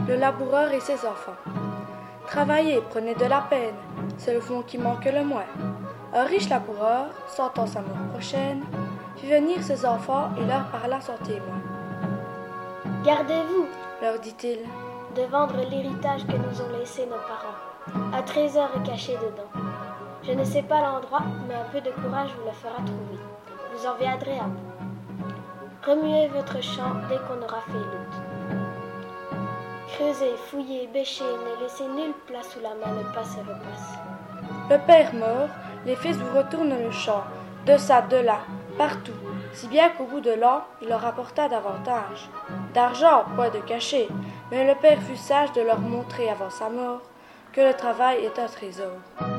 le laboureur et ses enfants. Travailler prenait de la peine, c'est le fond qui manque le moins. Un riche laboureur, sentant sa mort prochaine, fit venir ses enfants et leur parla sans témoin. Gardez-vous, leur dit-il, de vendre l'héritage que nous ont laissé nos parents. Un trésor est caché dedans. Je ne sais pas l'endroit, mais un peu de courage vous le fera trouver. Vous en viendrez à bout. Remuez votre champ dès qu'on aura fait lutte. Creusez, fouillez, bêchez, ne laissez nulle place où la main ne passe et repasse. Le père mort, les fils vous retournent le champ, de ça, de là, partout, si bien qu'au bout de l'an, il leur apporta davantage. D'argent, point de cachet, mais le père fut sage de leur montrer avant sa mort que le travail est un trésor.